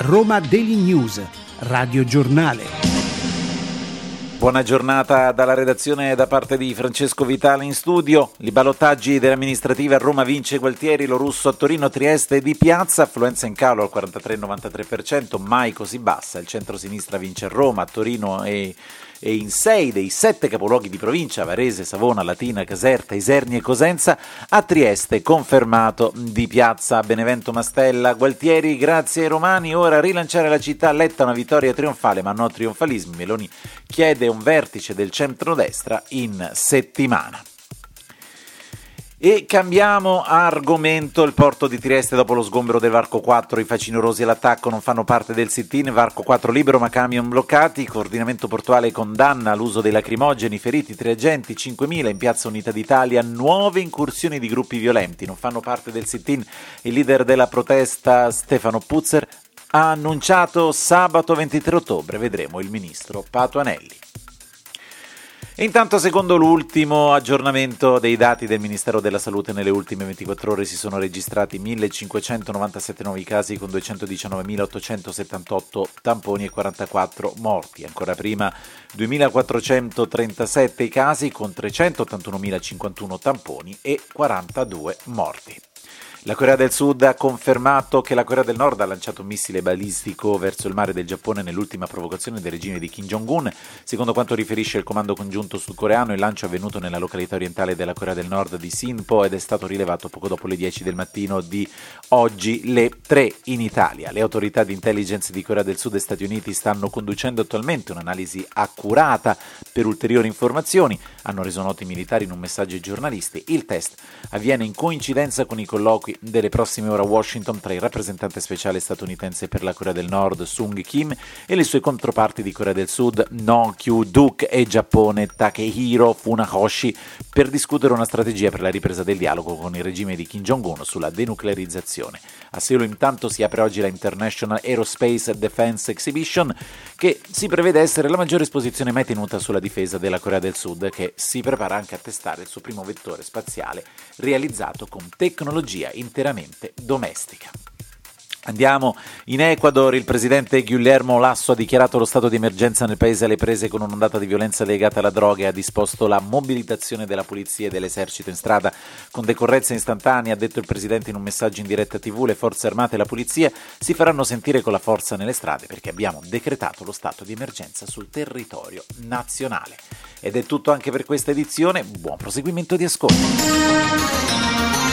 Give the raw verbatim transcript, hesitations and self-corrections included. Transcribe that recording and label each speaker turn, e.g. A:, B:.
A: Roma Daily News, Radio Giornale.
B: Buona giornata dalla redazione da parte di Francesco Vitale in studio. I ballottaggi delle amministrative a Roma vince Gualtieri, Lo Russo a Torino, Trieste Di Piazza, affluenza in calo al quarantatré virgola novantatré per cento, mai così bassa. Il centro-sinistra vince a Roma, a Torino e, e in sei dei sette capoluoghi di provincia, Varese, Savona, Latina, Caserta, Isernia e Cosenza. A Trieste confermato Di Piazza, Benevento, Mastella, Gualtieri, grazie ai romani, ora rilanciare la città, Letta una vittoria trionfale ma no trionfalismi, Meloni chiede un vertice del centrodestra in settimana. E cambiamo argomento. Il porto di Trieste dopo lo sgombero del Varco quattro, i facinorosi all'attacco non fanno parte del sit-in, Varco quattro libero ma camion bloccati, coordinamento portuale condanna l'uso dei lacrimogeni, feriti tre agenti, cinquemila in piazza Unità d'Italia, nuove incursioni di gruppi violenti, non fanno parte del sit-in, il leader della protesta Stefano Puzzer ha annunciato sabato ventitré ottobre, vedremo il ministro Patuanelli. E intanto, secondo l'ultimo aggiornamento dei dati del Ministero della Salute, nelle ultime ventiquattro ore si sono registrati millecinquecentonovantasette nuovi casi con duecentodiciannovemilaottocentosettantotto tamponi e quarantaquattro morti. Ancora prima duemilaquattrocentotrentasette i casi con trecentottantunomilacinquantuno tamponi e quarantadue morti. La Corea del Sud ha confermato che la Corea del Nord ha lanciato un missile balistico verso il mare del Giappone nell'ultima provocazione del regime di Kim Jong-un. Secondo quanto riferisce il comando congiunto sudcoreano, il lancio è avvenuto nella località orientale della Corea del Nord di Sinpo ed è stato rilevato poco dopo le dieci del mattino di oggi, le tre in Italia. Le autorità di intelligence di Corea del Sud e Stati Uniti stanno conducendo attualmente un'analisi accurata per ulteriori informazioni. Hanno reso noti i militari in un messaggio ai giornalisti. Il test avviene in coincidenza con i colloqui delle prossime ore a Washington tra il rappresentante speciale statunitense per la Corea del Nord Sung Kim e le sue controparti di Corea del Sud No Kyu-duk e Giappone Takehiro Funakoshi per discutere una strategia per la ripresa del dialogo con il regime di Kim Jong-un sulla denuclearizzazione. A Seul intanto si apre oggi la International Aerospace Defense Exhibition, che si prevede essere la maggiore esposizione mai tenuta sulla difesa della Corea del Sud, che si prepara anche a testare il suo primo vettore spaziale realizzato con tecnologia interamente domestica. Andiamo in Ecuador. Il presidente Guillermo Lasso ha dichiarato lo stato di emergenza nel paese alle prese con un'ondata di violenza legata alla droga e ha disposto la mobilitazione della polizia e dell'esercito in strada con decorrenza istantanea. Ha detto il presidente in un messaggio in diretta tivù: le forze armate e la polizia si faranno sentire con la forza nelle strade perché abbiamo decretato lo stato di emergenza sul territorio nazionale. Ed è tutto anche per questa edizione. Buon proseguimento di ascolto.